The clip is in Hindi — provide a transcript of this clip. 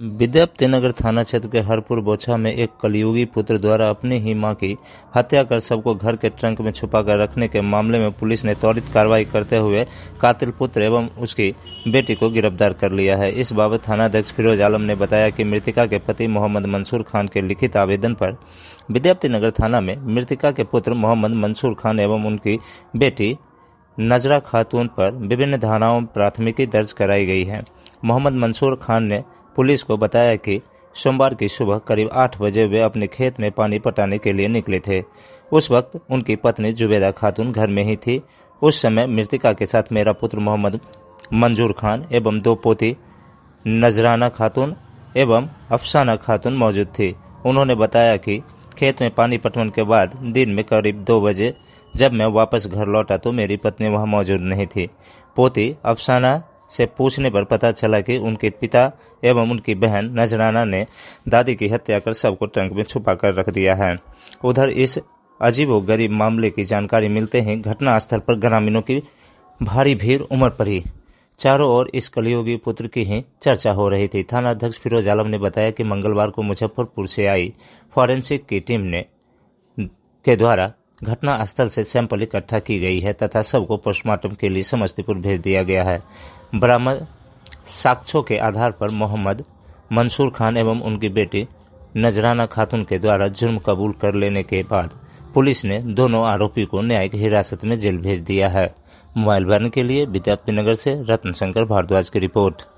विद्यापतिनगर थाना क्षेत्र के हरपुर बोछा में एक कलयुगी पुत्र द्वारा अपनी ही मां की हत्या कर सबको घर के ट्रंक में छुपाकर रखने के मामले में पुलिस ने त्वरित कार्रवाई करते हुए कातिल पुत्र एवं उसकी बेटी को गिरफ्तार कर लिया है। इस बाबत थानाध्यक्ष फिरोज आलम ने बताया कि मृतका के पति मोहम्मद मंसूर खान के लिखित आवेदन पर विद्यापतिनगर थाना में मृतका के पुत्र मोहम्मद मंसूर खान एवं उनकी बेटी नजरा खातून पर विभिन्न धाराओं में प्राथमिकी दर्ज कराई गई है। मोहम्मद मंसूर खान ने पुलिस को बताया कि सोमवार की सुबह करीब 8 बजे वे अपने खेत में पानी पटाने के लिए निकले थे। उस वक्त उनकी पत्नी जुबेदा खातून घर में ही थी। उस समय मृतका के साथ मेरा पुत्र मोहम्मद मंजूर खान एवं 2 पोती नजराना खातून एवं अफसाना खातून मौजूद थी। उन्होंने बताया कि खेत में पानी पटवन के बाद दिन में करीब 2 बजे जब मैं वापस घर लौटा तो मेरी पत्नी वहां मौजूद नहीं थी। पोती अफसाना से पूछने पर पता चला कि उनके पिता एवं उनकी बहन नजराना ने दादी की हत्या कर सबको ट्रंक में छुपा कर रख दिया है। उधर इस अजीबोगरीब मामले की जानकारी मिलते ही घटनास्थल पर ग्रामीणों की भारी भीड़ उमड़ पड़ी। चारों ओर इस कलयुगी पुत्र की ही चर्चा हो रही थी। थानाध्यक्ष फिरोज आलम ने बताया कि मंगलवार को मुजफ्फरपुर से आई फॉरेंसिक की टीम के द्वारा घटनास्थल से सैंपल इकट्ठा की गई है तथा सबको पोस्टमार्टम के लिए समस्तीपुर भेज दिया गया है। बरामद साक्ष्यों के आधार पर मोहम्मद मंसूर खान एवं उनकी बेटी नजराना खातून के द्वारा जुर्म कबूल कर लेने के बाद पुलिस ने दोनों आरोपी को न्यायिक हिरासत में जेल भेज दिया है। मोबाइल बयान के लिए विद्यापतिनगर से रत्न शंकर भारद्वाज की रिपोर्ट।